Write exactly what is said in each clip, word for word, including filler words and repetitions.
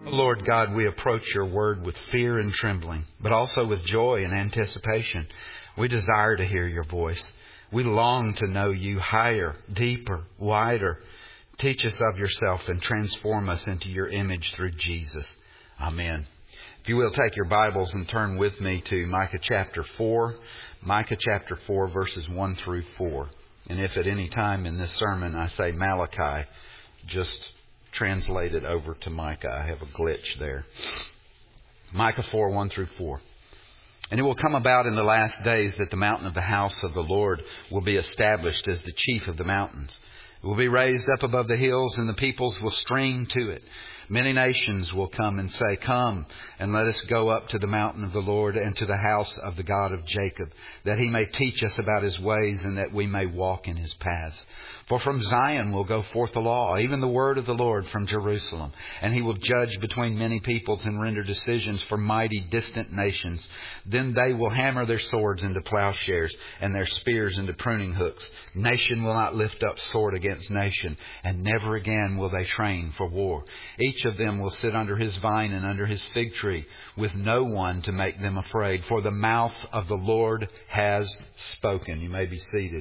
Lord God, we approach your word with fear and trembling, but also with joy and anticipation. We desire to hear your voice. We long to know you higher, deeper, wider. Teach us of yourself and transform us into your image through Jesus. Amen. If you will, take your Bibles and turn with me to Micah chapter four. Micah chapter four, verses one through four. And if at any time in this sermon I say Malachi, just translate it over to Micah. I have a glitch there. Micah four, one through four. And it will come about in the last days that the mountain of the house of the Lord will be established as the chief of the mountains. It will be raised up above the hills, and the peoples will stream to it. Many nations will come and say, "Come, and let us go up to the mountain of the Lord and to the house of the God of Jacob, that he may teach us about his ways and that we may walk in his paths. For from Zion will go forth the law, even the word of the Lord from Jerusalem. And he will judge between many peoples and render decisions for mighty distant nations. Then they will hammer their swords into plowshares and their spears into pruning hooks. Nation will not lift up sword against nation, and never again will they train for war. Each of them will sit under his vine and under his fig tree, with no one to make them afraid. For the mouth of the Lord has spoken." You may be seated.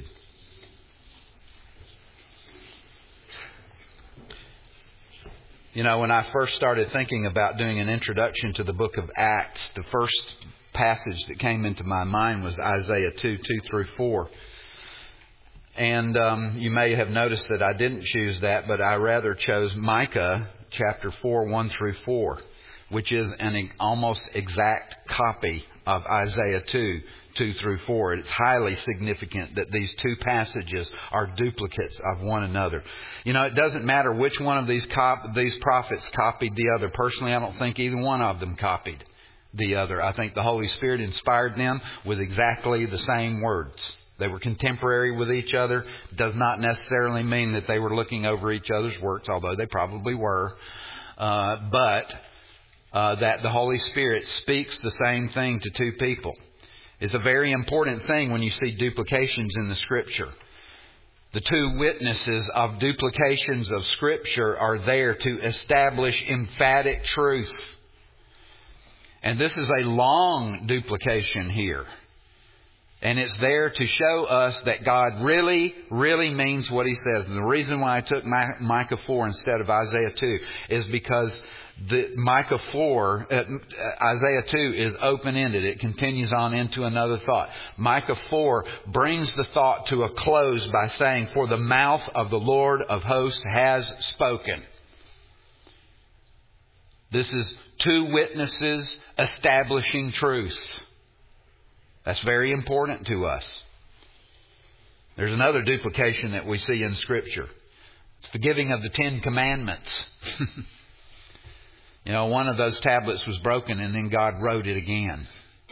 You know, when I first started thinking about doing an introduction to the book of Acts, the first passage that came into my mind was Isaiah two, two through four. And um, you may have noticed that I didn't choose that, but I rather chose Micah chapter four, one through four, which is an almost exact copy of Isaiah two, two through four. It's highly significant that these two passages are duplicates of one another. You know, it doesn't matter which one of these cop- these prophets copied the other. Personally, I don't think either one of them copied the other. I think the Holy Spirit inspired them with exactly the same words. They were contemporary with each other. Does not necessarily mean that they were looking over each other's works, although they probably were. Uh, but uh, that the Holy Spirit speaks the same thing to two people is a very important thing when you see duplications in the Scripture. The two witnesses of duplications of Scripture are there to establish emphatic truth. And this is a long duplication here. And it's there to show us that God really, really means what he says. And the reason why I took Micah four instead of Isaiah two is because the Micah four, uh, Isaiah two is open-ended. It continues on into another thought. Micah four brings the thought to a close by saying, "For the mouth of the Lord of hosts has spoken." This is two witnesses establishing truth. That's very important to us. There's another duplication that we see in Scripture. It's the giving of the Ten Commandments. You know, one of those tablets was broken and then God wrote it again.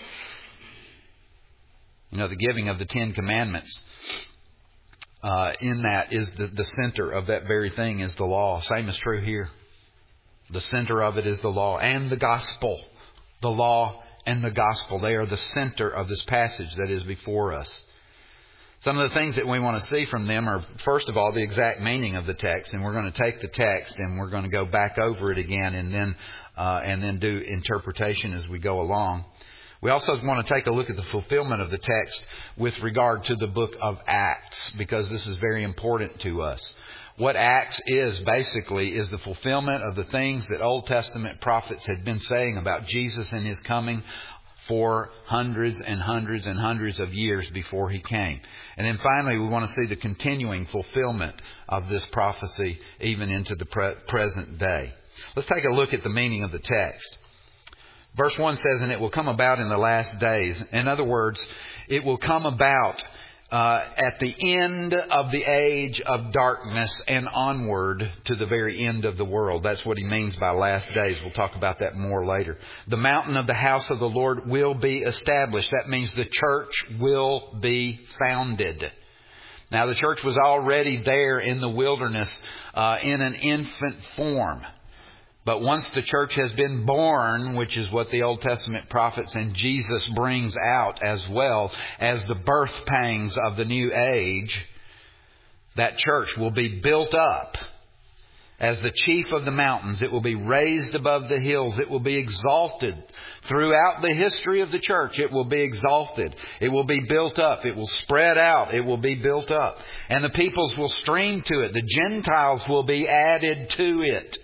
You know, the giving of the Ten Commandments, uh, in that is the, the center of that very thing is the law. Same is true here. The center of it is the law and the gospel. The law and the gospel. They are the center of this passage that is before us. Some of the things that we want to see from them are, first of all, the exact meaning of the text. And we're going to take the text and we're going to go back over it again and then uh, and then do interpretation as we go along. We also want to take a look at the fulfillment of the text with regard to the book of Acts, because this is very important to us. What Acts is basically is the fulfillment of the things that Old Testament prophets had been saying about Jesus and his coming for hundreds and hundreds and hundreds of years before he came. And then finally, we want to see the continuing fulfillment of this prophecy even into the pre- present day. Let's take a look at the meaning of the text. Verse one says, "And it will come about in the last days." In other words, it will come about Uh, at the end of the age of darkness and onward to the very end of the world. That's what he means by last days. We'll talk about that more later. The mountain of the house of the Lord will be established. That means the church will be founded. Now, the church was already there in the wilderness uh, in an infant form. But once the church has been born, which is what the Old Testament prophets and Jesus brings out as well as the birth pangs of the new age, that church will be built up as the chief of the mountains. It will be raised above the hills. It will be exalted throughout the history of the church. It will be exalted. It will be built up. It will spread out. It will be built up. And the peoples will stream to it. The Gentiles will be added to it.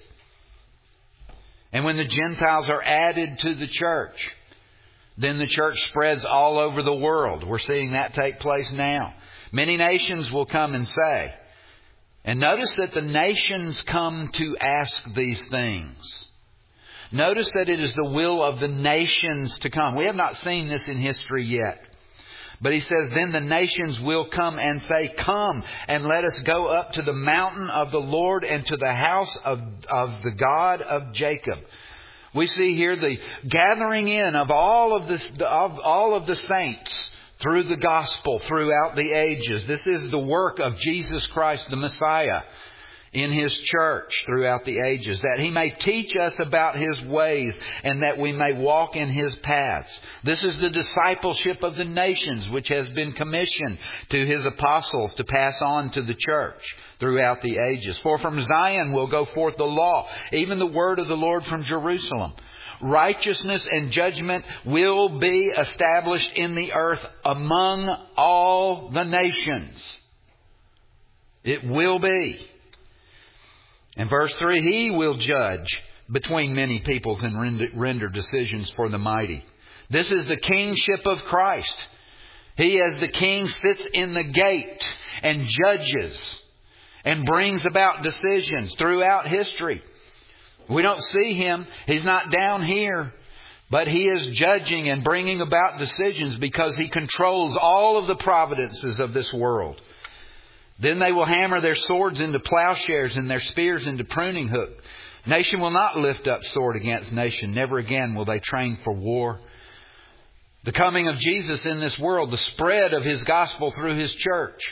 And when the Gentiles are added to the church, then the church spreads all over the world. We're seeing that take place now. Many nations will come and say, and notice that the nations come to ask these things. Notice that it is the will of the nations to come. We have not seen this in history yet. But he says, then the nations will come and say, come and let us go up to the mountain of the Lord and to the house of, of the God of Jacob. We see here the gathering in of all of this, of all of the saints through the gospel throughout the ages. This is the work of Jesus Christ, the Messiah, in His church throughout the ages, that He may teach us about His ways and that we may walk in His paths. This is the discipleship of the nations which has been commissioned to His apostles to pass on to the church throughout the ages. For from Zion will go forth the law, even the word of the Lord from Jerusalem. Righteousness and judgment will be established in the earth among all the nations. It will be. In verse three, He will judge between many peoples and render, render decisions for the mighty. This is the kingship of Christ. He as the king sits in the gate and judges and brings about decisions throughout history. We don't see Him. He's not down here. But He is judging and bringing about decisions because He controls all of the providences of this world. Then they will hammer their swords into plowshares and their spears into pruning hook. Nation will not lift up sword against nation. Never again will they train for war. The coming of Jesus in this world, the spread of His gospel through His church,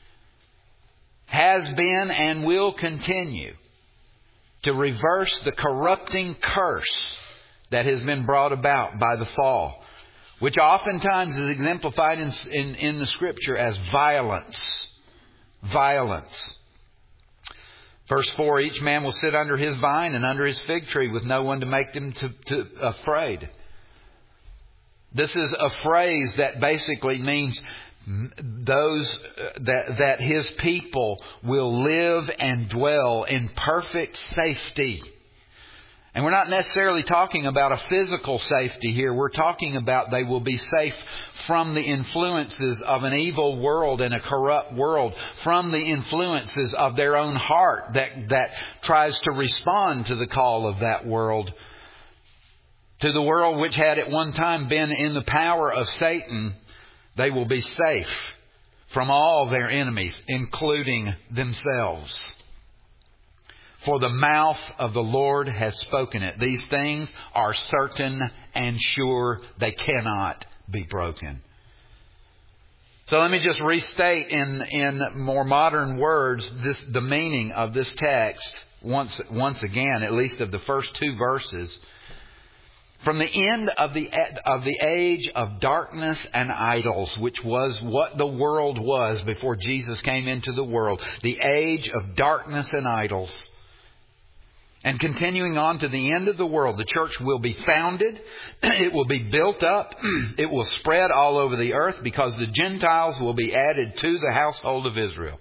has been and will continue to reverse the corrupting curse that has been brought about by the fall, which oftentimes is exemplified in, in, in the Scripture as violence. Violence. Verse four, each man will sit under his vine and under his fig tree with no one to make them to, to afraid. This is a phrase that basically means those that that His people will live and dwell in perfect safety. And we're not necessarily talking about a physical safety here. We're talking about they will be safe from the influences of an evil world and a corrupt world, from the influences of their own heart that, that tries to respond to the call of that world. To the world which had at one time been in the power of Satan, they will be safe from all their enemies, including themselves. For the mouth of the Lord has spoken it. These things are certain and sure. They cannot be broken. So let me just restate in, in more modern words this, the meaning of this text once, once again, at least of the first two verses. From the end of the of the age of darkness and idols, which was what the world was before Jesus came into the world, the age of darkness and idols, and continuing on to the end of the world, the church will be founded, it will be built up, it will spread all over the earth because the Gentiles will be added to the household of Israel.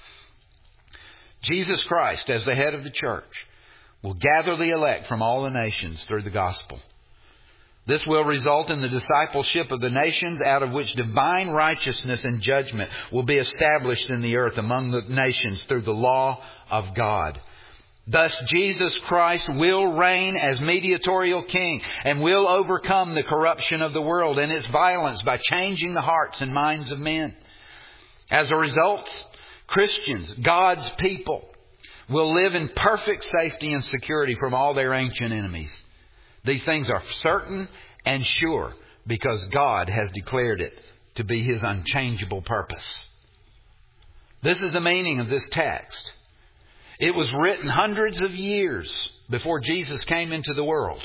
Jesus Christ, as the head of the church, will gather the elect from all the nations through the gospel. This will result in the discipleship of the nations, out of which divine righteousness and judgment will be established in the earth among the nations through the law of God. Thus Jesus Christ will reign as mediatorial king and will overcome the corruption of the world and its violence by changing the hearts and minds of men. As a result, Christians, God's people, will live in perfect safety and security from all their ancient enemies. These things are certain and sure because God has declared it to be His unchangeable purpose. This is the meaning of this text. It was written hundreds of years before Jesus came into the world.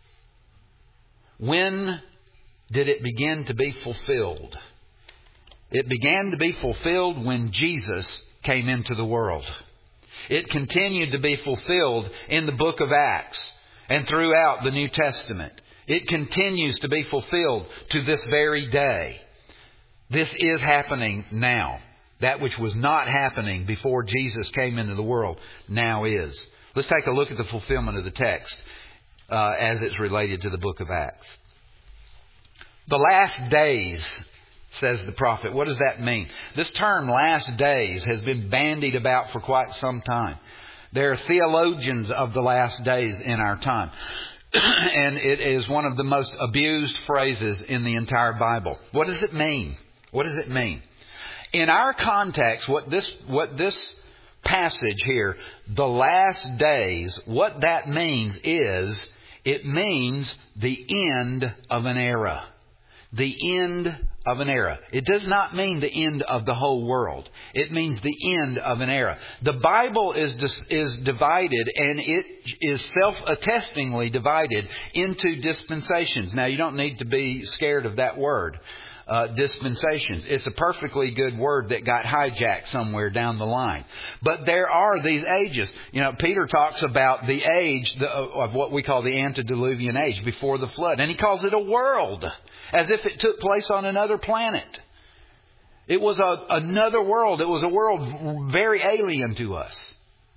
When did it begin to be fulfilled? It began to be fulfilled when Jesus came into the world. It continued to be fulfilled in the book of Acts and throughout the New Testament. It continues to be fulfilled to this very day. This is happening now. That which was not happening before Jesus came into the world now is. Let's take a look at the fulfillment of the text uh, as it's related to the book of Acts. The last days, says the prophet. What does that mean? This term, last days, has been bandied about for quite some time. There are theologians of the last days in our time. And it is one of the most abused phrases in the entire Bible. What does it mean? What does it mean? In our context, what this, what this passage here, the last days, what that means is, it means the end of an era. The end of an era. It does not mean the end of the whole world. It means the end of an era. The Bible is is divided, and it is self-attestingly divided into dispensations. Now, you don't need to be scared of that word, uh, dispensations. It's a perfectly good word that got hijacked somewhere down the line. But there are these ages. You know, Peter talks about the age of what we call the antediluvian age, before the flood. And he calls it a world, as if it took place on another planet. It was a, another world. It was a world very alien to us.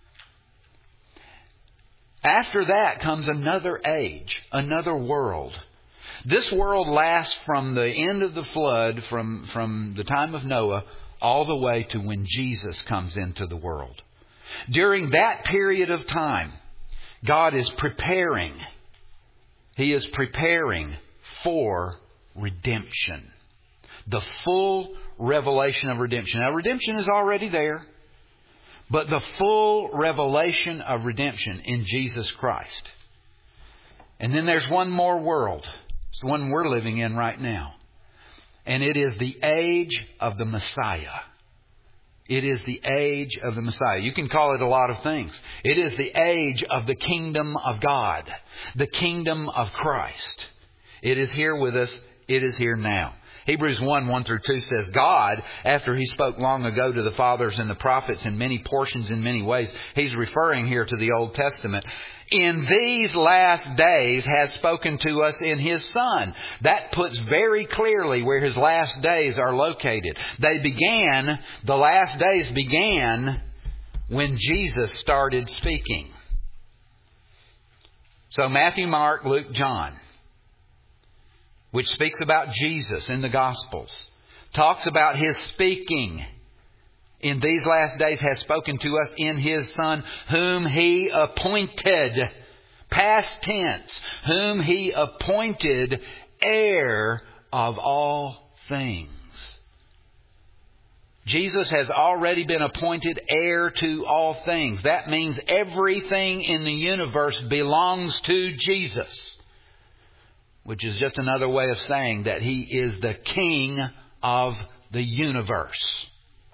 After that comes another age, another world. This world lasts from the end of the flood, from, from the time of Noah, all the way to when Jesus comes into the world. During that period of time, God is preparing. He is preparing for redemption. The full revelation of redemption. Now, redemption is already there, but the full revelation of redemption in Jesus Christ. And then there's one more world. It's the one we're living in right now. And it is the age of the Messiah. It is the age of the Messiah. You can call it a lot of things. It is the age of the kingdom of God. The kingdom of Christ. It is here with us. It is here now. Hebrews one, one through two says, God, after He spoke long ago to the fathers and the prophets in many portions, in many ways, He's referring here to the Old Testament, in these last days has spoken to us in His Son. That puts very clearly where His last days are located. They began, the last days began when Jesus started speaking. So Matthew, Mark, Luke, John, which speaks about Jesus in the Gospels, talks about His speaking in these last days has spoken to us in His Son, whom He appointed, past tense, whom He appointed heir of all things. Jesus has already been appointed heir to all things. That means everything in the universe belongs to Jesus, which is just another way of saying that He is the King of the universe,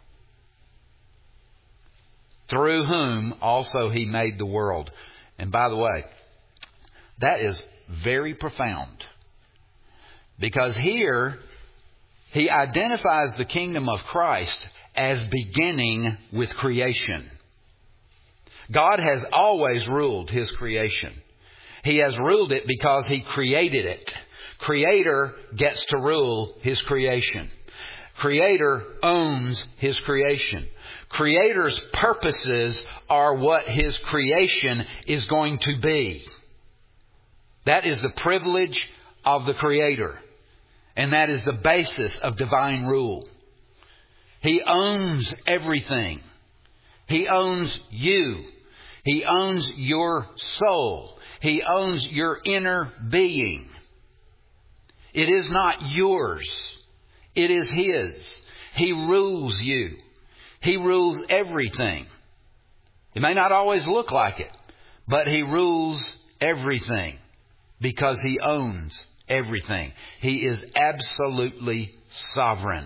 through whom also He made the world. And by the way, that is very profound, because here He identifies the kingdom of Christ as beginning with creation. God has always ruled His creation. He has ruled it because He created it. Creator gets to rule His creation. Creator owns His creation. Creator's purposes are what His creation is going to be. That is the privilege of the Creator. And that is the basis of divine rule. He owns everything. He owns you. He owns your soul. He owns your inner being. It is not yours. It is His. He rules you. He rules everything. It may not always look like it, but He rules everything because He owns everything. He is absolutely sovereign.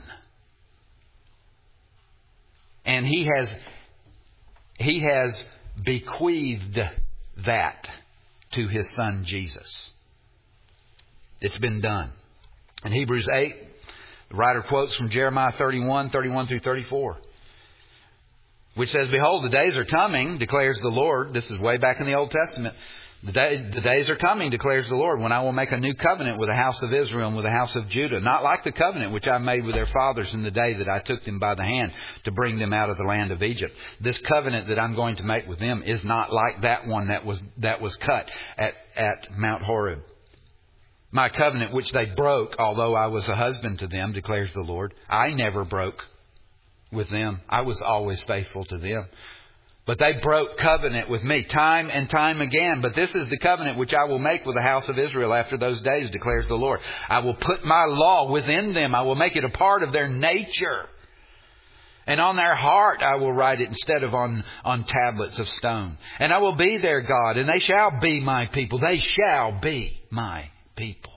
And He has, He has bequeathed that to His Son Jesus. It's been done. In Hebrews eight, the writer quotes from Jeremiah thirty-one, thirty-one through thirty-four. which says, behold, the days are coming, declares the Lord. This is way back in the Old Testament. The, day, the days are coming, declares the Lord, when I will make a new covenant with the house of Israel and with the house of Judah, not like the covenant which I made with their fathers in the day that I took them by the hand to bring them out of the land of Egypt. This covenant that I'm going to make with them is not like that one that was that was cut at, at Mount Horeb. My covenant which they broke, although I was a husband to them, declares the Lord. I never broke with them. I was always faithful to them. But they broke covenant with me time and time again. But this is the covenant which I will make with the house of Israel after those days, declares the Lord. I will put my law within them. I will make it a part of their nature. And on their heart I will write it instead of on, on tablets of stone. And I will be their God, and they shall be my people. They shall be my people.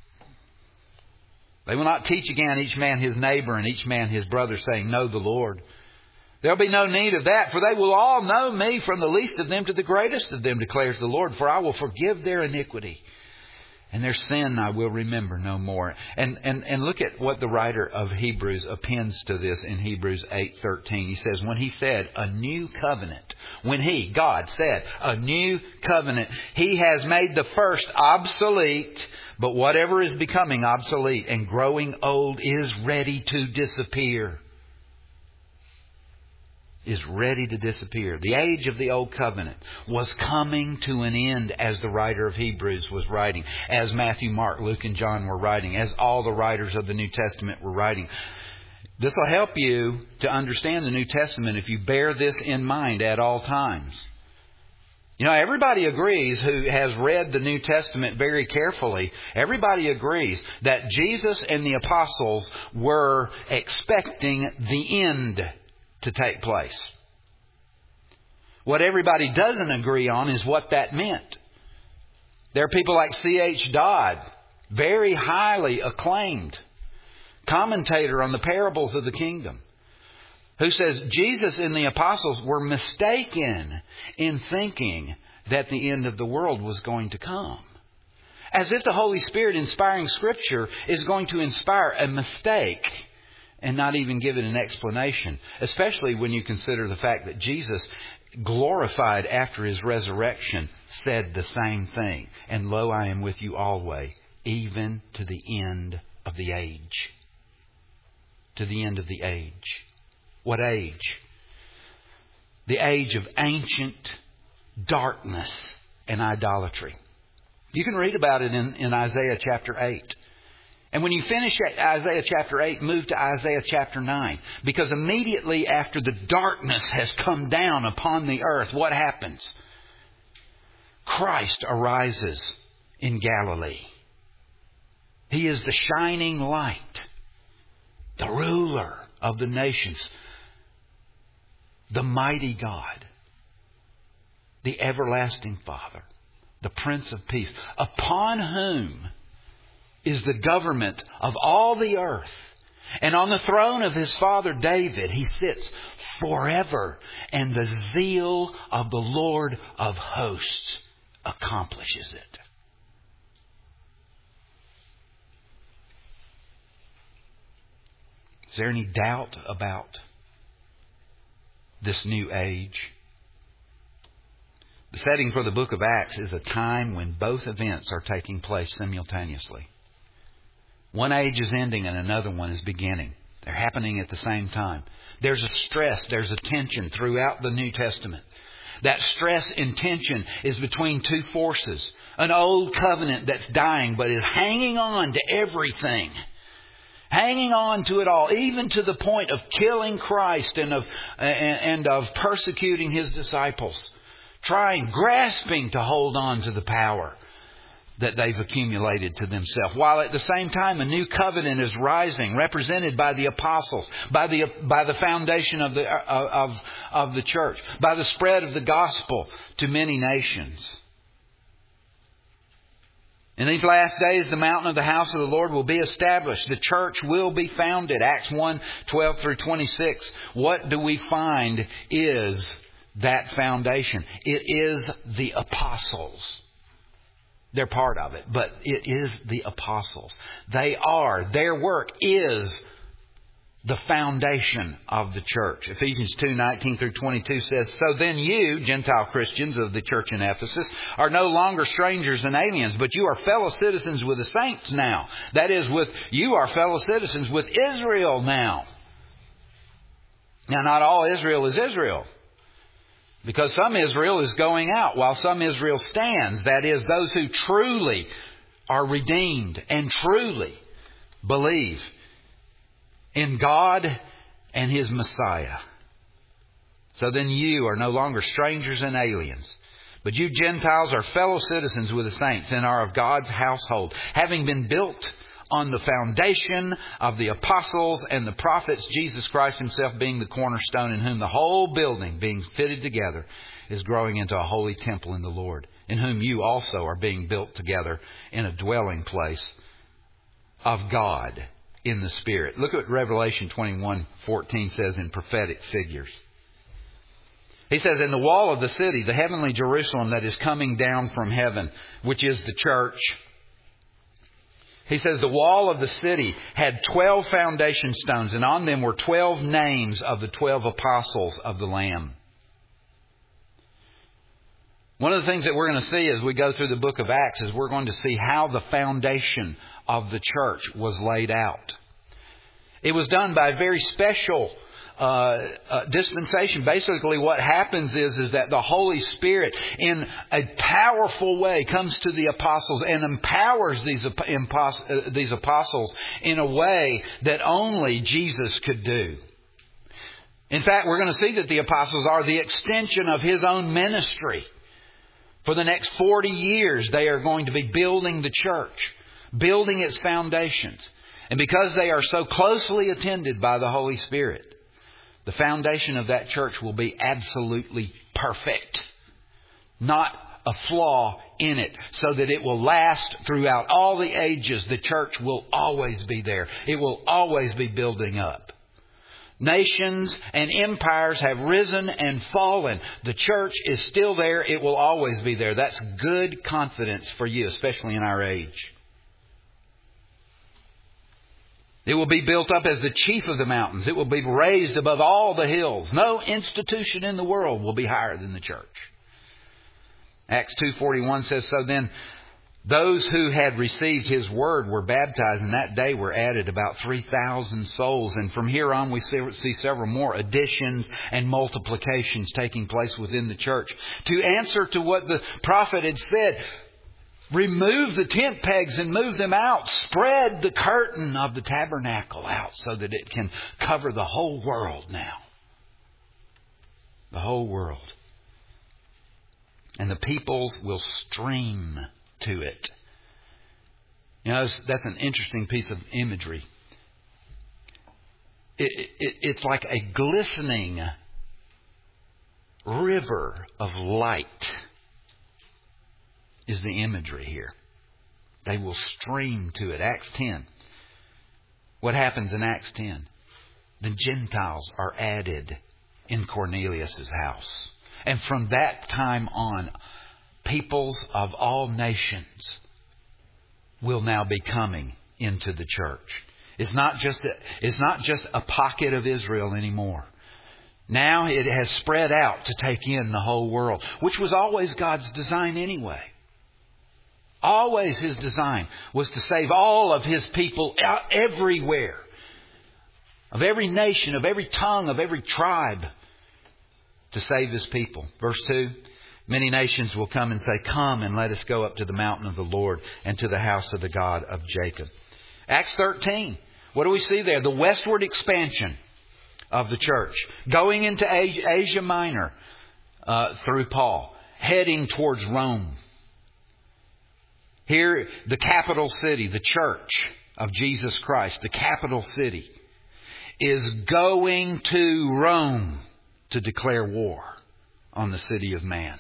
They will not teach again each man his neighbor and each man his brother, saying, know the Lord. There'll be no need of that, for they will all know me, from the least of them to the greatest of them, declares the Lord. For I will forgive their iniquity, and their sin I will remember no more. And and and look at what the writer of Hebrews appends to this in Hebrews eight thirteen. He says, when he said a new covenant, when he, God, said a new covenant, he has made the first obsolete, but whatever is becoming obsolete and growing old is ready to disappear. Is ready to disappear. The age of the Old Covenant was coming to an end, as the writer of Hebrews was writing, as Matthew, Mark, Luke, and John were writing, as all the writers of the New Testament were writing. This will help you to understand the New Testament if you bear this in mind at all times. You know, everybody agrees who has read the New Testament very carefully. Everybody agrees that Jesus and the apostles were expecting the end to take place. What everybody doesn't agree on is what that meant. There are people like C H Dodd, very highly acclaimed commentator on the parables of the kingdom, who says Jesus and the apostles were mistaken in thinking that the end of the world was going to come. As if the Holy Spirit inspiring Scripture is going to inspire a mistake and not even give it an explanation, especially when you consider the fact that Jesus, glorified after His resurrection, said the same thing. And lo, I am with you always, even to the end of the age. To the end of the age. What age? The age of ancient darkness and idolatry. You can read about it in, in Isaiah chapter eight. And when you finish Isaiah chapter eight, move to Isaiah chapter nine. Because immediately after the darkness has come down upon the earth, what happens? Christ arises in Galilee. He is the shining light, the ruler of the nations, the mighty God, the everlasting Father, the Prince of Peace, upon whom is the government of all the earth. And on the throne of his father David, he sits forever. And the zeal of the Lord of hosts accomplishes it. Is there any doubt about this new age? The setting for the book of Acts is a time when both events are taking place simultaneously. One age is ending and another one is beginning. They're happening at the same time. There's a stress, there's a tension throughout the New Testament. That stress and tension is between two forces. An old covenant that's dying but is hanging on to everything. Hanging on to it all, even to the point of killing Christ and of, and of persecuting His disciples. Trying, grasping to hold on to the power that they've accumulated to themselves. While at the same time a new covenant is rising, represented by the apostles, by the by the foundation of the of of the church, by the spread of the gospel to many nations. In these last days, the mountain of the house of the Lord will be established. The church will be founded. Acts one, twelve through twenty-six. What do we find is that foundation? It is the apostles. They're part of it, but it is the apostles. They are, their work is the foundation of the church. Ephesians two nineteen through twenty-two says, "So then you, Gentile Christians of the church in Ephesus, are no longer strangers and aliens, but you are fellow citizens with the saints now." That is, with you are fellow citizens with Israel now. Now, not all Israel is Israel, because some Israel is going out while some Israel stands. That is, those who truly are redeemed and truly believe in God and His Messiah. "So then you are no longer strangers and aliens, but you Gentiles are fellow citizens with the saints and are of God's household, having been built on the foundation of the apostles and the prophets, Jesus Christ Himself being the cornerstone, in whom the whole building, being fitted together, is growing into a holy temple in the Lord, in whom you also are being built together in a dwelling place of God in the Spirit." Look at Revelation twenty-one fourteen says in prophetic figures. He says, "In the wall of the city, the heavenly Jerusalem that is coming down from heaven, which is the church." He says, "The wall of the city had twelve foundation stones, and on them were twelve names of the twelve apostles of the Lamb." One of the things that we're going to see as we go through the book of Acts is we're going to see how the foundation of the church was laid out. It was done by a very special uh, uh, dispensation. Basically what happens is, is that the Holy Spirit in a powerful way comes to the apostles and empowers these, impos- uh, these apostles in a way that only Jesus could do. In fact, we're going to see that the apostles are the extension of His own ministry. For the next forty years, they are going to be building the church, building its foundations. And because they are so closely attended by the Holy Spirit, the foundation of that church will be absolutely perfect. Not a flaw in it, so that it will last throughout all the ages. The church will always be there. It will always be building up. Nations and empires have risen and fallen. The church is still there. It will always be there. That's good confidence for you, especially in our age. It will be built up as the chief of the mountains. It will be raised above all the hills. No institution in the world will be higher than the church. Acts two forty-one says, "So then those who had received His word were baptized, and that day were added about three thousand souls." And from here on we see several more additions and multiplications taking place within the church. To answer to what the prophet had said, remove the tent pegs and move them out. Spread the curtain of the tabernacle out so that it can cover the whole world now. The whole world. And the peoples will stream to it. You know, that's an interesting piece of imagery. It, it, it's like a glistening river of light is the imagery here. They will stream to it. Acts ten. What happens in Acts ten? The Gentiles are added in Cornelius' house. And from that time on, peoples of all nations will now be coming into the church. It's not just a, it's not just a pocket of Israel anymore. Now it has spread out to take in the whole world, which was always God's design anyway. Always His design was to save all of His people everywhere. Of every nation, of every tongue, of every tribe. To save His people. Verse two. Many nations will come and say, "Come and let us go up to the mountain of the Lord and to the house of the God of Jacob." Acts thirteen. What do we see there? The westward expansion of the church. Going into Asia Minor uh, through Paul. Heading towards Rome. Here, the capital city, the church of Jesus Christ, the capital city, is going to Rome to declare war on the city of man.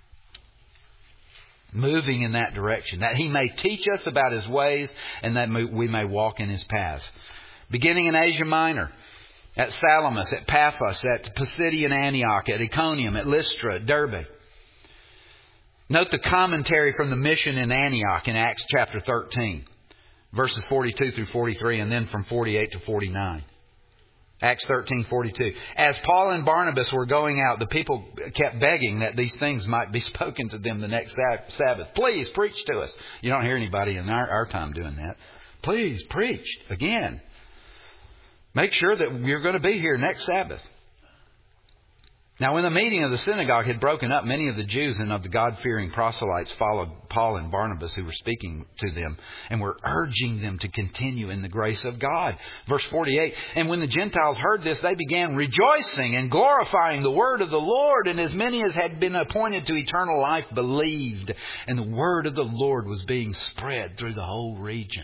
Moving in that direction, that He may teach us about His ways and that we may walk in His paths. Beginning in Asia Minor, at Salamis, at Paphos, at Pisidian Antioch, at Iconium, at Lystra, at Derbe. Note the commentary from the mission in Antioch in Acts chapter thirteen, verses forty-two through forty-three, and then from forty-eight to forty-nine. Acts thirteen forty-two. As Paul and Barnabas were going out, the people kept begging that these things might be spoken to them the next Sabbath. Please preach to us. You don't hear anybody in our, our time doing that. Please preach again. Make sure that you're going to be here next Sabbath. Now, when the meeting of the synagogue had broken up, many of the Jews and of the God-fearing proselytes followed Paul and Barnabas, who were speaking to them and were urging them to continue in the grace of God. Verse forty-eight, and when the Gentiles heard this, they began rejoicing and glorifying the word of the Lord, and as many as had been appointed to eternal life believed. And the word of the Lord was being spread through the whole region.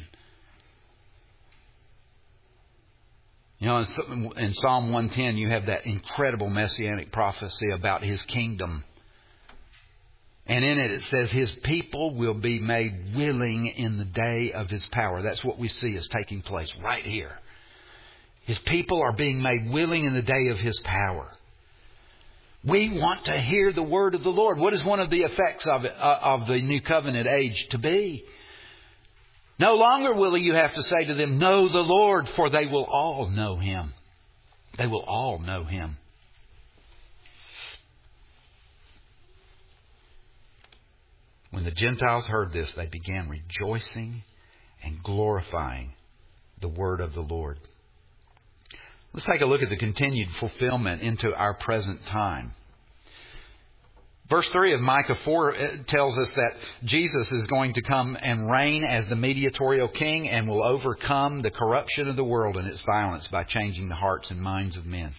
You know, in Psalm one ten, you have that incredible messianic prophecy about His kingdom. And in it, it says His people will be made willing in the day of His power. That's what we see is taking place right here. His people are being made willing in the day of His power. We want to hear the word of the Lord. What is one of the effects of it, uh, of the new covenant age to be? No longer will you have to say to them, know the Lord, for they will all know Him. They will all know Him. When the Gentiles heard this, they began rejoicing and glorifying the word of the Lord. Let's take a look at the continued fulfillment into our present time. Verse three of Micah four tells us that Jesus is going to come and reign as the mediatorial king and will overcome the corruption of the world and its violence by changing the hearts and minds of men.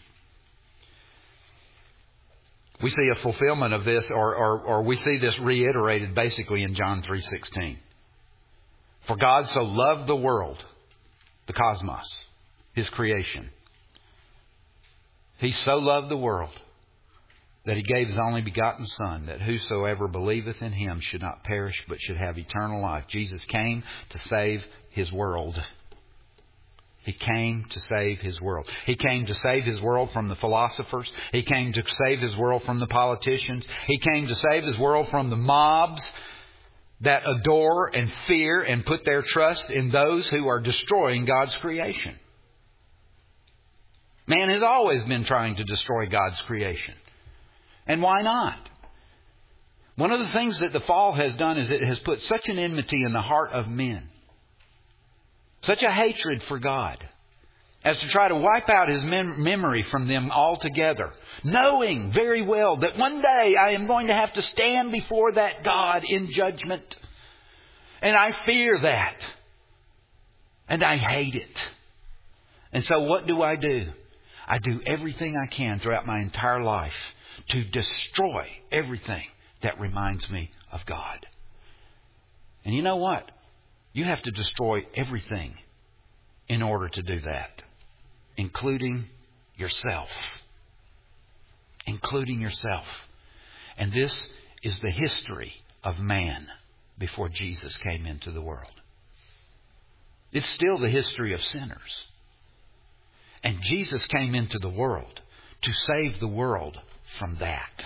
We see a fulfillment of this, or, or, or we see this reiterated basically in John three sixteen. For God so loved the world, the cosmos, His creation. He so loved the world that He gave His only begotten Son, that whosoever believeth in Him should not perish, but should have eternal life. Jesus came to save His world. He came to save His world. He came to save His world from the philosophers. He came to save His world from the politicians. He came to save His world from the mobs that adore and fear and put their trust in those who are destroying God's creation. Man has always been trying to destroy God's creation. And why not? One of the things that the fall has done is it has put such an enmity in the heart of men, such a hatred for God, as to try to wipe out His mem- memory from them altogether, knowing very well that one day I am going to have to stand before that God in judgment. And I fear that. And I hate it. And so what do I do? I do everything I can throughout my entire life to destroy everything that reminds me of God. And you know what? You have to destroy everything in order to do that, including yourself. Including yourself. And this is the history of man before Jesus came into the world. It's still the history of sinners. And Jesus came into the world to save the world from that.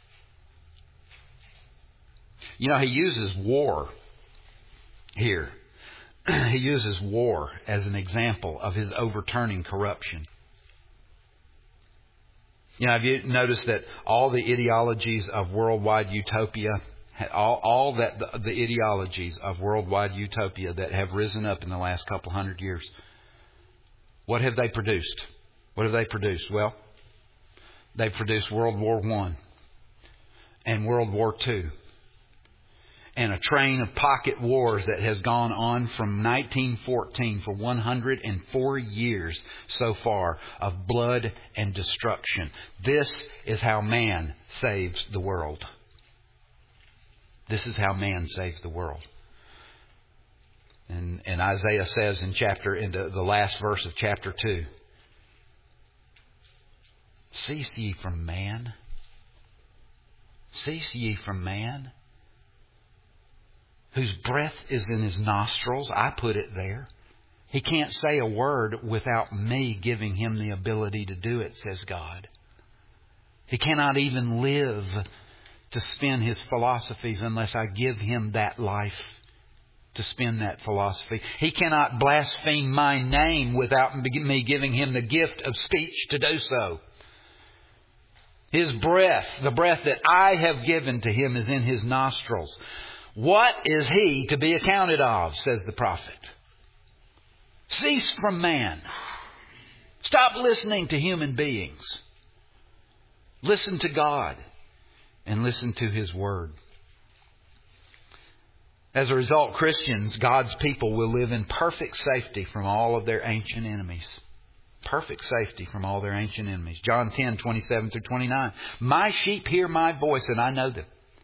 You know, He uses war here. He uses war as an example of His overturning corruption. You know, have you noticed that all the ideologies of worldwide utopia, all, all that the, the ideologies of worldwide utopia that have risen up in the last couple hundred years, what have they produced? What have they produced? Well, they produced World War One and World War Two. And a train of pocket wars that has gone on from nineteen fourteen for one hundred four years so far of blood and destruction. This is how man saves the world. This is how man saves the world. And, and Isaiah says in chapter, in the, the last verse of chapter two, cease ye from man. Cease ye from man, whose breath is in his nostrils. I put it there. He can't say a word without me giving him the ability to do it, says God. He cannot even live to spin his philosophies unless I give him that life to spin that philosophy. He cannot blaspheme my name without me giving him the gift of speech to do so. His breath, the breath that I have given to him, is in his nostrils. What is he to be accounted of, says the prophet. Cease from man. Stop listening to human beings. Listen to God and listen to his word. As a result, Christians, God's people, will live in perfect safety from all of their ancient enemies. Perfect safety from all their ancient enemies. John ten, twenty-seven through twenty-nine. My sheep hear my voice, and I know them.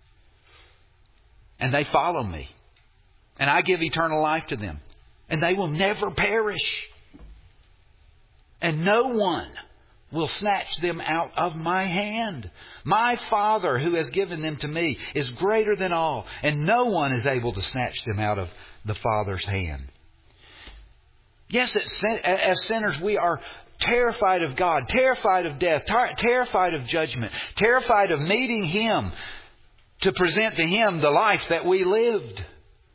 And they follow me. And I give eternal life to them. And they will never perish. And no one will snatch them out of my hand. My Father, who has given them to me, is greater than all. And no one is able to snatch them out of the Father's hand. Yes, as sinners, we are terrified of God, terrified of death, ter- terrified of judgment, terrified of meeting him to present to him the life that we lived.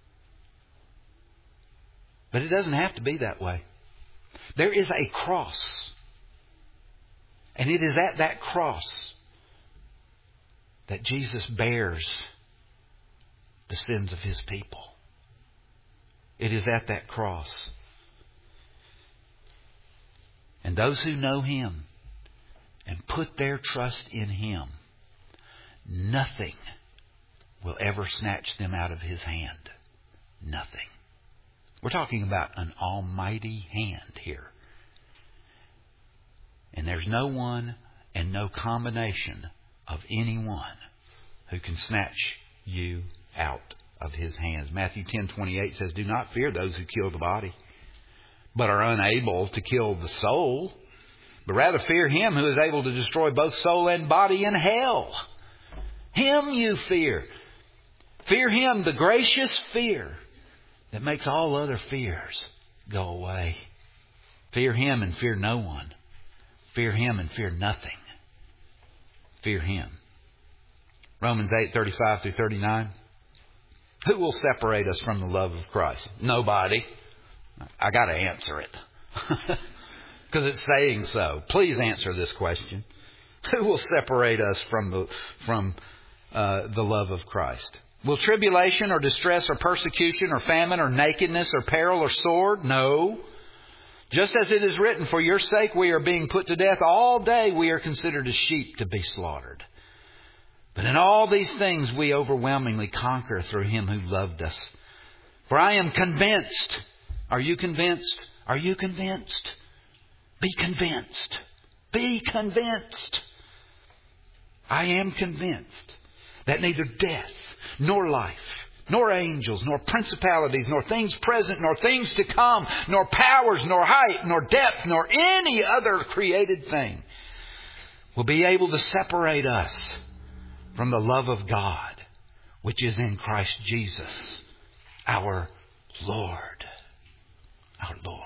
But it doesn't have to be that way. There is a cross. And it is at that cross that Jesus bears the sins of his people. It is at that cross. And those who know him and put their trust in him, nothing will ever snatch them out of his hand. Nothing. We're talking about an almighty hand here. And there's no one and no combination of anyone who can snatch you out of his hands. Matthew ten twenty-eight says, do not fear those who kill the body, but are unable to kill the soul, but rather fear him who is able to destroy both soul and body in hell. Him you fear. Fear him, the gracious fear that makes all other fears go away. Fear him and fear no one. Fear him and fear nothing. Fear him. Romans eight, thirty-five through thirty-nine. Who will separate us from the love of Christ? Nobody. I got to answer it. Because it's saying so. Please answer this question. Who will separate us from the, from uh, the love of Christ? Will tribulation or distress or persecution or famine or nakedness or peril or sword? No. Just as it is written, for your sake we are being put to death. All day we are considered as sheep to be slaughtered. But in all these things we overwhelmingly conquer through him who loved us. For I am convinced. Are you convinced? Are you convinced? Be convinced. Be convinced. I am convinced that neither death, nor life, nor angels, nor principalities, nor things present, nor things to come, nor powers, nor height, nor depth, nor any other created thing will be able to separate us from the love of God, which is in Christ Jesus, our Lord. Our Lord.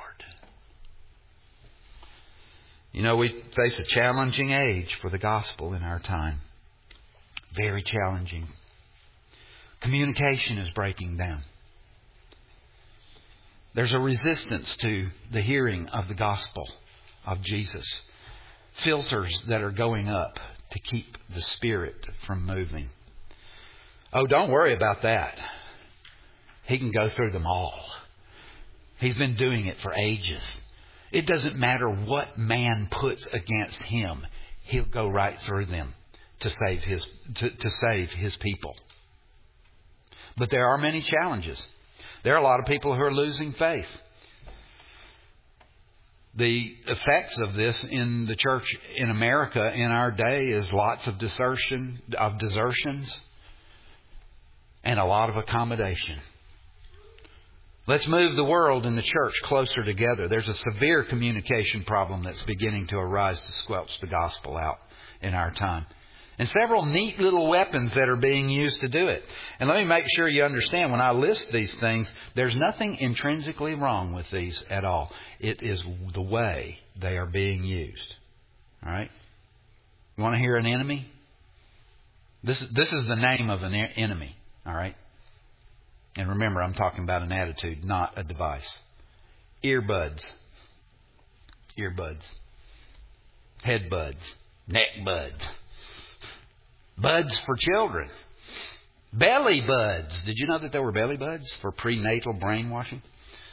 You know, we face a challenging age for the gospel in our time. Very challenging. Communication is breaking down. There's a resistance to the hearing of the gospel of Jesus. Filters that are going up to keep the Spirit from moving. Oh, don't worry about that. He can go through them all. He's been doing it for ages. It doesn't matter what man puts against him. He'll go right through them to save his to, to save his people. But there are many challenges. There are a lot of people who are losing faith. The effects of this in the church in America in our day is lots of desertion, of desertions, and a lot of accommodation. Let's move the world and the church closer together. There's a severe communication problem that's beginning to arise to squelch the gospel out in our time. And several neat little weapons that are being used to do it. And let me make sure you understand, when I list these things, there's nothing intrinsically wrong with these at all. It is the way they are being used. All right? You want to hear an enemy? This is, this is the name of an enemy. All right? And remember, I'm talking about an attitude, not a device. Earbuds. Earbuds. Headbuds. Neck buds. Buds for children. Belly buds. Did you know that there were belly buds for prenatal brainwashing?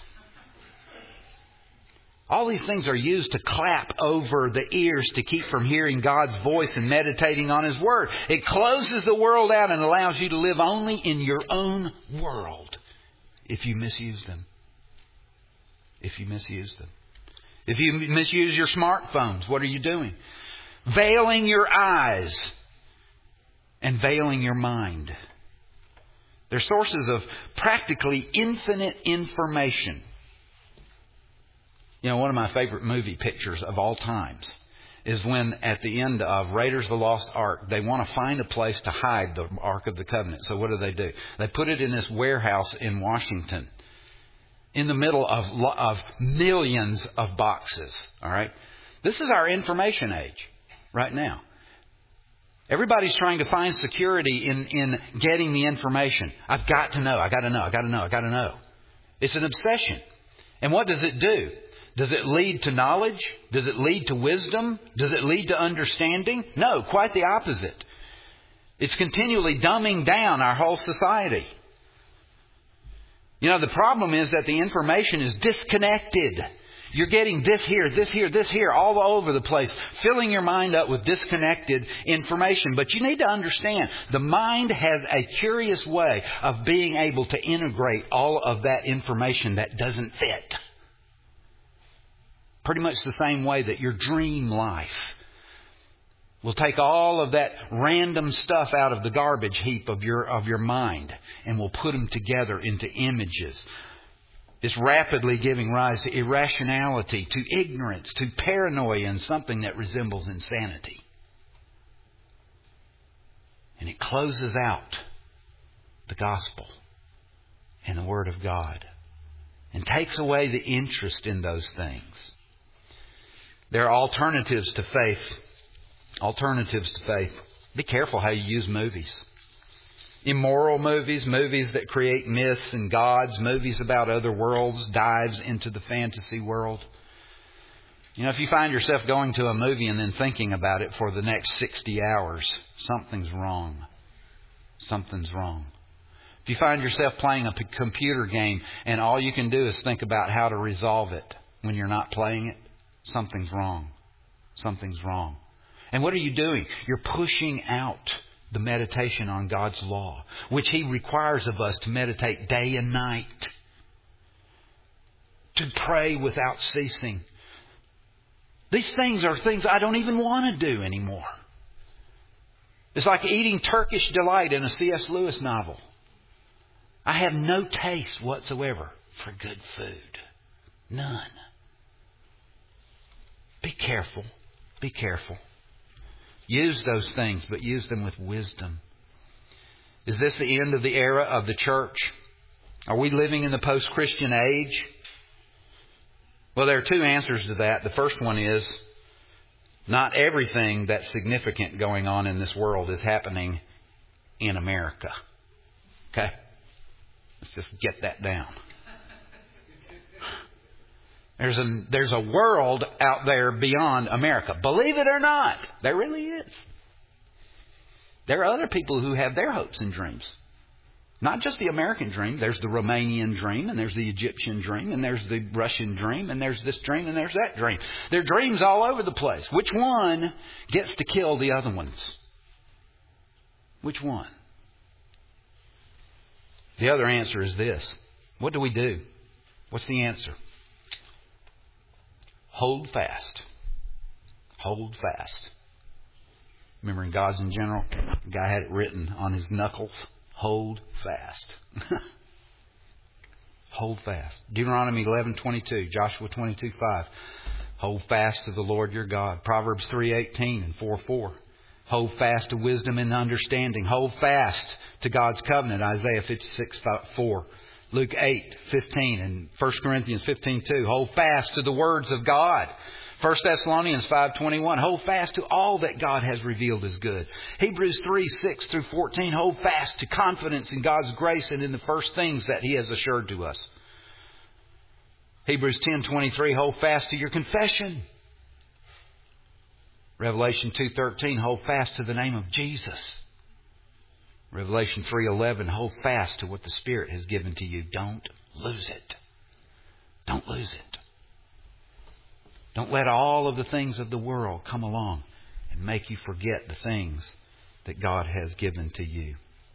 All these things are used to clap over the ears to keep from hearing God's voice and meditating on His Word. It closes the world out and allows you to live only in your own world if you misuse them. If you misuse them. If you misuse your smartphones, what are you doing? Veiling your eyes and veiling your mind. They're sources of practically infinite information. You know, one of my favorite movie pictures of all times is when at the end of Raiders of the Lost Ark, they want to find a place to hide the Ark of the Covenant. So what do they do? They put it in this warehouse in Washington in the middle of, of millions of boxes. All right. This is our information age right now. Everybody's trying to find security in, in getting the information. I've got to know. I got to know. I got to know. I got to know. It's an obsession. And what does it do? Does it lead to knowledge? Does it lead to wisdom? Does it lead to understanding? No, quite the opposite. It's continually dumbing down our whole society. You know, the problem is that the information is disconnected. You're getting this here, this here, this here, all over the place, filling your mind up with disconnected information. But you need to understand, the mind has a curious way of being able to integrate all of that information that doesn't fit. Pretty much the same way that your dream life will take all of that random stuff out of the garbage heap of your of your mind and will put them together into images. It's rapidly giving rise to irrationality, to ignorance, to paranoia, and something that resembles insanity. And it closes out the gospel and the Word of God and takes away the interest in those things. There are alternatives to faith. Alternatives to faith. Be careful how you use movies. Immoral movies, movies that create myths and gods, movies about other worlds, dives into the fantasy world. You know, if you find yourself going to a movie and then thinking about it for the next sixty hours, something's wrong. Something's wrong. If you find yourself playing a computer game and all you can do is think about how to resolve it when you're not playing it, something's wrong. Something's wrong. And what are you doing? You're pushing out the meditation on God's law, which He requires of us to meditate day and night, to pray without ceasing. These things are things I don't even want to do anymore. It's like eating Turkish delight in a C S Lewis novel. I have no taste whatsoever for good food. None. Be careful. Be careful. Use those things, but use them with wisdom. Is this the end of the era of the church? Are we living in the post-Christian age? Well, there are two answers to that. The first one is, not everything that's significant going on in this world is happening in America. Okay? Let's just get that down. There's a, there's a world out there beyond America. Believe it or not, there really is. There are other people who have their hopes and dreams. Not just the American dream. There's the Romanian dream, and there's the Egyptian dream, and there's the Russian dream, and there's this dream, and there's that dream. There are dreams all over the place. Which one gets to kill the other ones? Which one? The other answer is this. What do we do? What's the answer? Hold fast. Hold fast. Remember in Gods in General, the guy had it written on his knuckles. Hold fast. Hold fast. Deuteronomy eleven twenty-two, Joshua twenty-two five. Hold fast to the Lord your God. Proverbs three eighteen and four four. Hold fast to wisdom and understanding. Hold fast to God's covenant. Isaiah fifty-six four. Luke eight fifteen and First Corinthians fifteen two. Hold fast to the words of God. First Thessalonians five twenty-one. Hold fast to all that God has revealed as good. Hebrews three six through fourteen. Hold fast to confidence in God's grace and in the first things that He has assured to us. Hebrews ten twenty-three. Hold fast to your confession. Revelation two thirteen. Hold fast to the name of Jesus. Revelation three eleven. Hold fast to what the Spirit has given to you. Don't lose it. Don't lose it. Don't let all of the things of the world come along and make you forget the things that God has given to you.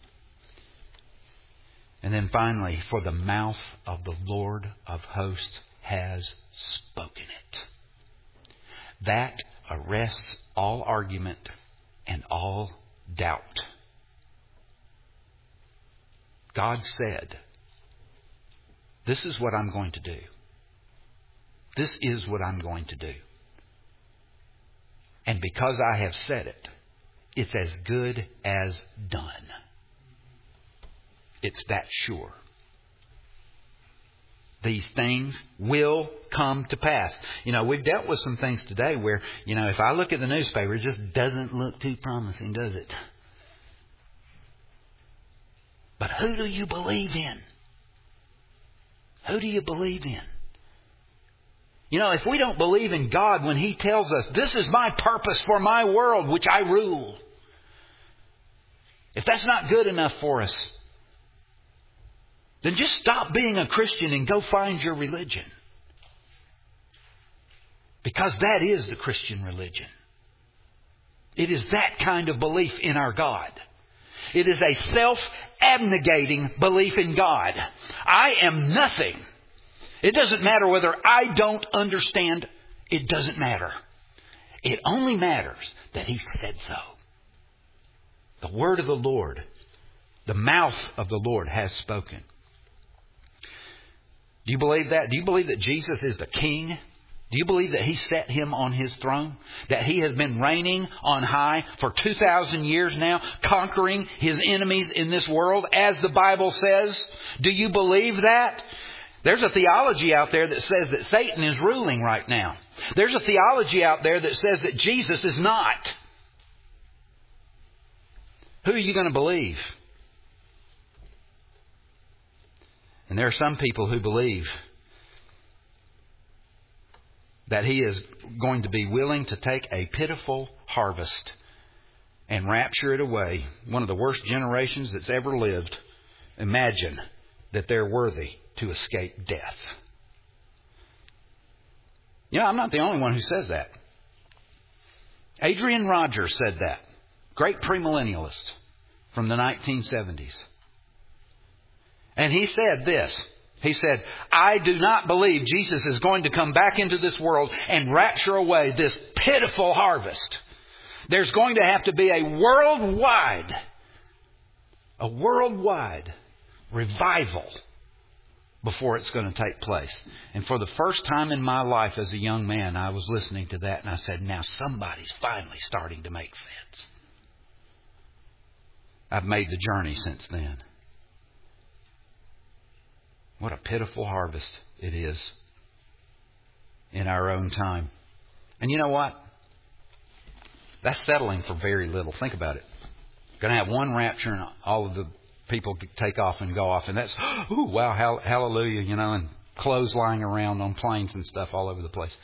And then finally, for the mouth of the Lord of hosts has spoken it. That arrests all argument and all doubt. God said, this is what I'm going to do. This is what I'm going to do. And because I have said it, it's as good as done. It's that sure. These things will come to pass. You know, we've dealt with some things today where, you know, if I look at the newspaper, it just doesn't look too promising, does it? But who do you believe in? Who do you believe in? You know, if we don't believe in God when He tells us, this is my purpose for my world, which I rule. If that's not good enough for us, then just stop being a Christian and go find your religion. Because that is the Christian religion. It is that kind of belief in our God. It is a self-abnegating belief in God. I am nothing. It doesn't matter whether I don't understand. It doesn't matter. It only matters that He said so. The word of the Lord, the mouth of the Lord has spoken. Do you believe that? Do you believe that Jesus is the King? Do you believe that He set Him on His throne? That He has been reigning on high for two thousand years now, conquering His enemies in this world, as the Bible says? Do you believe that? There's a theology out there that says that Satan is ruling right now. There's a theology out there that says that Jesus is not. Who are you going to believe? And there are some people who believe that He is going to be willing to take a pitiful harvest and rapture it away. One of the worst generations that's ever lived. Imagine that they're worthy to escape death. You know, I'm not the only one who says that. Adrian Rogers said that. Great premillennialist from the nineteen seventies. And he said this. He said, I do not believe Jesus is going to come back into this world and rapture away this pitiful harvest. There's going to have to be a worldwide, a worldwide revival before it's going to take place. And for the first time in my life as a young man, I was listening to that and I said, now somebody's finally starting to make sense. I've made the journey since then. What a pitiful harvest it is in our own time. And you know what? That's settling for very little. Think about it. Going to have one rapture and all of the people take off and go off. And that's, ooh, wow, hallelujah, you know, and clothes lying around on planes and stuff all over the place.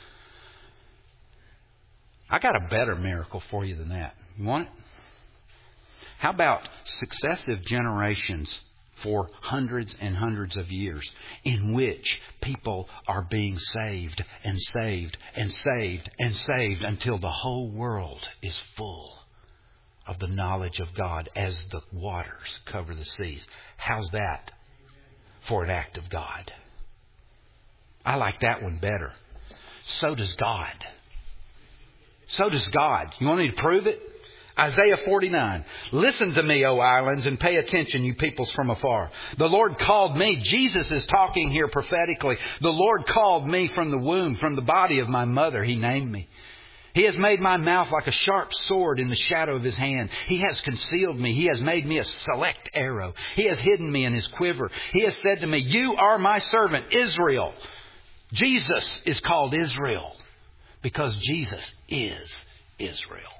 I got a better miracle for you than that. You want it? How about successive generations for hundreds and hundreds of years in which people are being saved and saved and saved and saved until the whole world is full of the knowledge of God as the waters cover the seas? How's that for an act of God? I like that one better. So does God. So does God. You want me to prove it? Isaiah forty-nine. Listen to me, O islands, and pay attention, you peoples from afar. The Lord called me. Jesus is talking here prophetically. The Lord called me from the womb, from the body of my mother. He named me. He has made my mouth like a sharp sword in the shadow of His hand. He has concealed me. He has made me a select arrow. He has hidden me in His quiver. He has said to me, you are my servant, Israel. Jesus is called Israel because Jesus is Israel,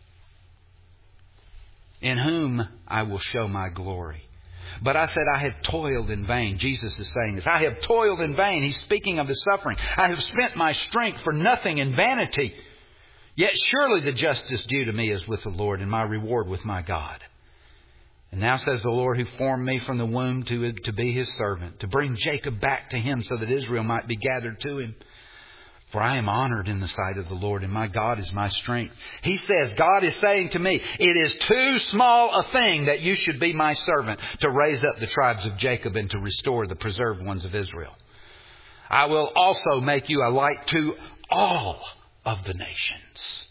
in whom I will show my glory. But I said, I have toiled in vain. Jesus is saying this. I have toiled in vain. He's speaking of His suffering. I have spent my strength for nothing in vanity. Yet surely the justice due to me is with the Lord, and my reward with my God. And now says the Lord, who formed me from the womb to, to be His servant, to bring Jacob back to Him so that Israel might be gathered to Him. For I am honored in the sight of the Lord, and my God is my strength. He says, God is saying to me, it is too small a thing that you should be my servant to raise up the tribes of Jacob and to restore the preserved ones of Israel. I will also make you a light to all of the nations.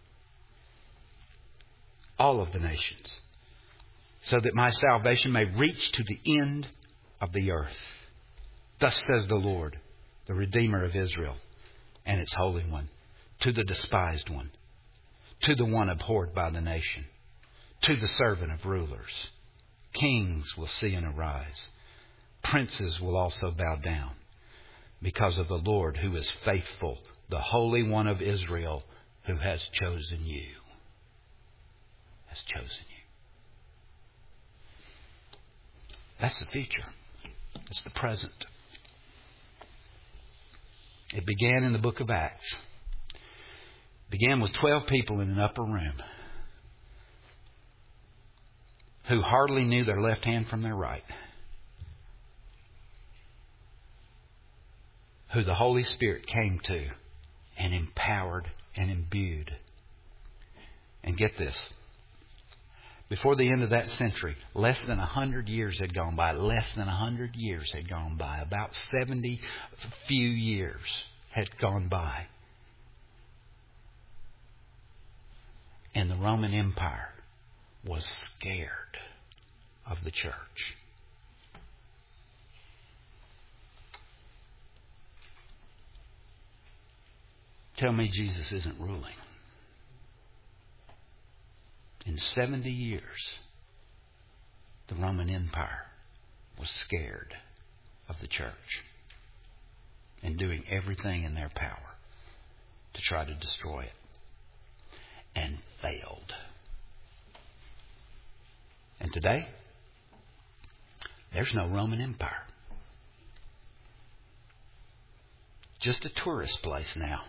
All of the nations. So that my salvation may reach to the end of the earth. Thus says the Lord, the Redeemer of Israel and its Holy One, to the despised one, to the one abhorred by the nation, to the servant of rulers. Kings will see and arise. Princes will also bow down because of the Lord who is faithful, the Holy One of Israel, who has chosen you. Has chosen you. That's the future. It's the present. It began in the book of Acts. It began with twelve people in an upper room who hardly knew their left hand from their right. Who the Holy Spirit came to and empowered and imbued. And get this. Before the end of that century, less than a hundred years had gone by. Less than a hundred years had gone by. About seventy few years had gone by. And the Roman Empire was scared of the church. Tell me Jesus isn't ruling. In seventy years, the Roman Empire was scared of the church and doing everything in their power to try to destroy it, and failed. And today, there's no Roman Empire. Just a tourist place now.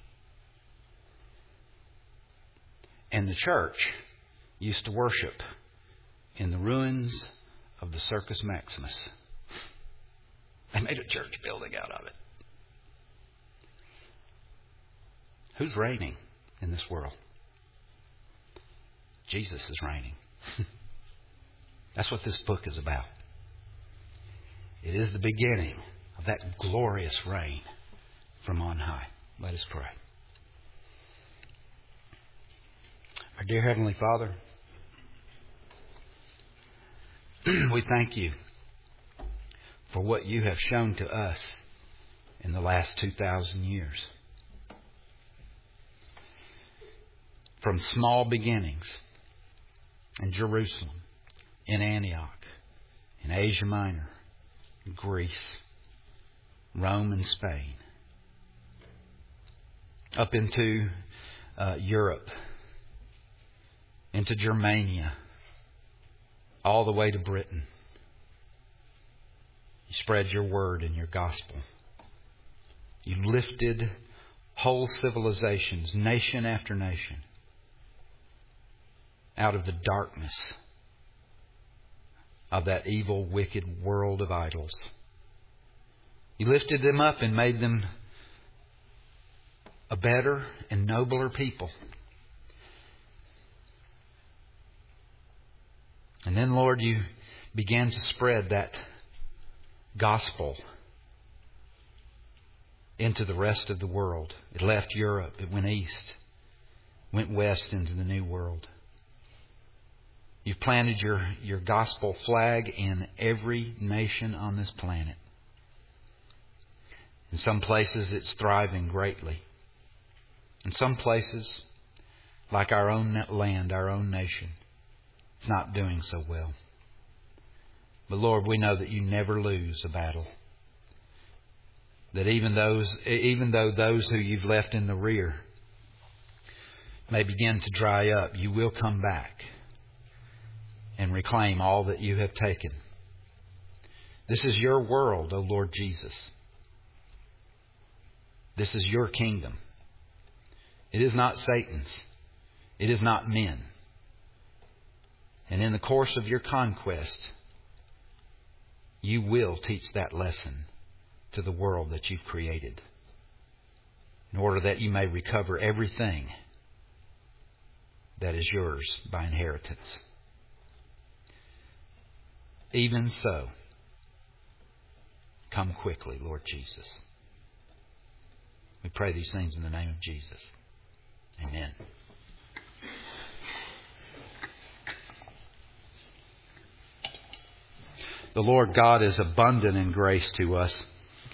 And the church used to worship in the ruins of the Circus Maximus. They made a church building out of it. Who's reigning in this world? Jesus is reigning. That's what this book is about. It is the beginning of that glorious reign from on high. Let us pray. Our dear Heavenly Father, we thank You for what You have shown to us in the last two thousand years. From small beginnings in Jerusalem, in Antioch, in Asia Minor, in Greece, Rome and Spain, up into uh, Europe, into Germania, all the way to Britain. You spread Your word and Your gospel. You lifted whole civilizations, nation after nation, out of the darkness of that evil, wicked world of idols. You lifted them up and made them a better and nobler people. And then, Lord, You began to spread that gospel into the rest of the world. It left Europe. It went east. Went west into the New World. You've planted your, your gospel flag in every nation on this planet. In some places it's thriving greatly. In some places, like our own land, our own nation, it's not doing so well. But Lord, we know that you never lose a battle. That even those, even though those who you've left in the rear may begin to dry up, you will come back and reclaim all that you have taken. This is your world, O Lord Jesus. This is your kingdom. It is not Satan's. It is not men. And in the course of your conquest, you will teach that lesson to the world that you've created, in order that you may recover everything that is yours by inheritance. Even so, come quickly, Lord Jesus. We pray these things in the name of Jesus. Amen. The Lord God is abundant in grace to us.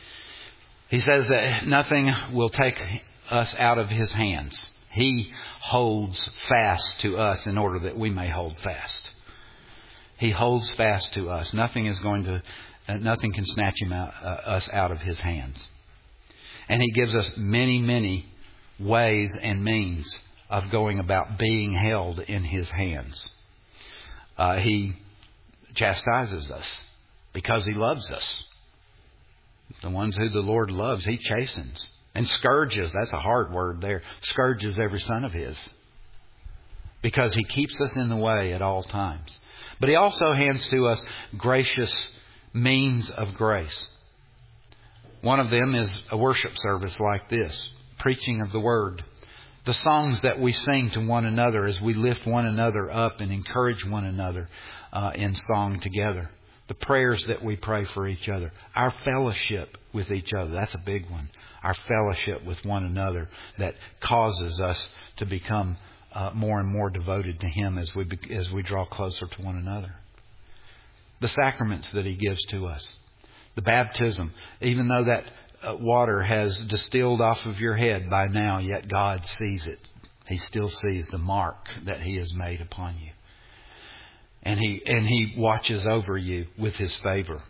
He says that nothing will take us out of His hands. He holds fast to us in order that we may hold fast. He holds fast to us. Nothing is going to, uh, nothing can snatch him out, uh, us out of His hands. And He gives us many, many ways and means of going about being held in His hands. Uh, he chastises us because He loves us. The ones who the Lord loves, He chastens. And scourges, that's a hard word there, scourges every son of His. Because He keeps us in the way at all times. But He also hands to us gracious means of grace. One of them is a worship service like this, preaching of the Word. The songs that we sing to one another as we lift one another up and encourage one another uh, in song together. The prayers that we pray for each other. Our fellowship with each other. That's a big one. Our fellowship with one another that causes us to become uh, more and more devoted to Him as we as we draw closer to one another. The sacraments that He gives to us. The baptism. Even though that uh, water has distilled off of your head by now, yet God sees it. He still sees the mark that He has made upon you. And he and he watches over you with His favor.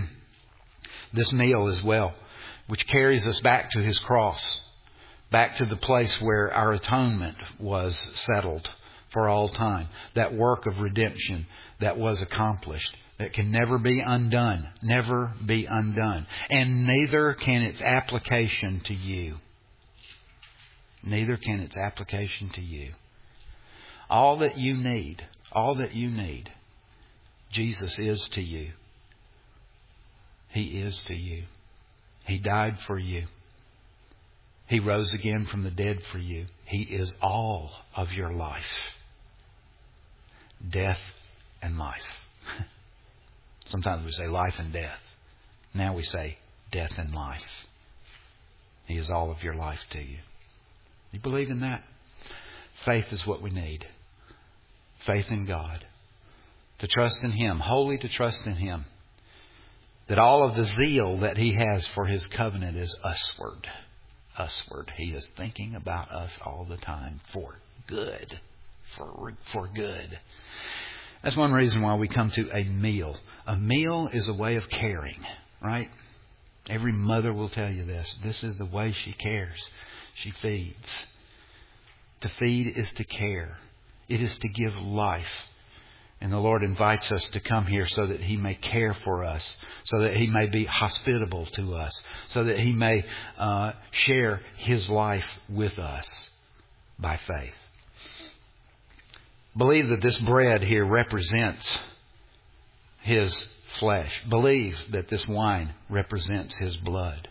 This meal as well, which carries us back to His cross, back to the place where our atonement was settled for all time. That work of redemption that was accomplished, that can never be undone, never be undone. And neither can its application to you. Neither can its application to you. All that you need, all that you need, Jesus is to you. He is to you. He died for you. He rose again from the dead for you. He is all of your life. Death and life. Sometimes we say life and death. Now we say death and life. He is all of your life to you. You believe in that? Faith is what we need. Faith in God. To trust in Him. Wholly to trust in Him. That all of the zeal that He has for His covenant is usward. Usward. He is thinking about us all the time for good. For, for good. That's one reason why we come to a meal. A meal is a way of caring. Right? Every mother will tell you this. This is the way she cares. She feeds. To feed is to care. It is to give life. And the Lord invites us to come here so that He may care for us, so that He may be hospitable to us, so that He may uh, share His life with us by faith. Believe that this bread here represents His flesh. Believe that this wine represents His blood.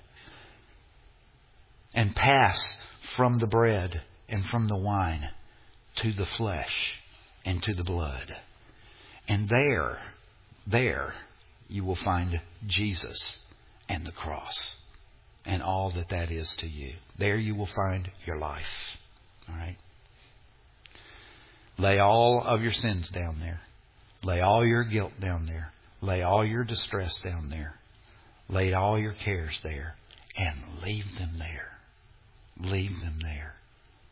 And pass from the bread and from the wine to the flesh and to the blood. And there, there you will find Jesus and the cross and all that that is to you. There you will find your life. All right? Lay all of your sins down there. Lay all your guilt down there. Lay all your distress down there. Lay all your cares there. And leave them there. Leave them there.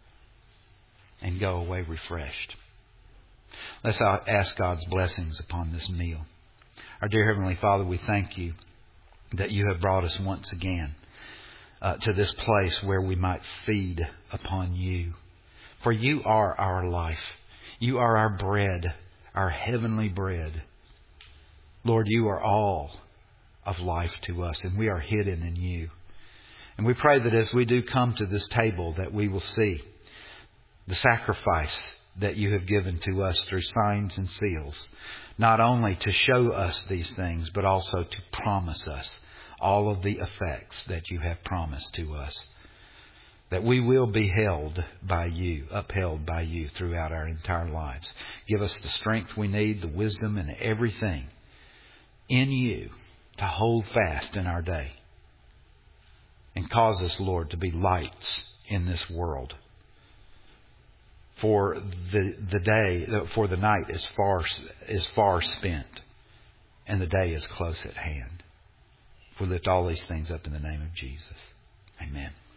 and go away refreshed. Let's ask God's blessings upon this meal. Our dear Heavenly Father, we thank You that You have brought us once again uh, to this place where we might feed upon You. For You are our life. You are our bread, our heavenly bread. Lord, You are all of life to us, and we are hidden in You. And we pray that as we do come to this table, that we will see the sacrifice that You have given to us through signs and seals, not only to show us these things, but also to promise us all of the effects that You have promised to us. That we will be held by You, upheld by You throughout our entire lives. Give us the strength we need, the wisdom and everything in You to hold fast in our day. And cause us, Lord, to be lights in this world. For the the day, for the night is far is far spent, and the day is close at hand. We lift all these things up in the name of Jesus. Amen.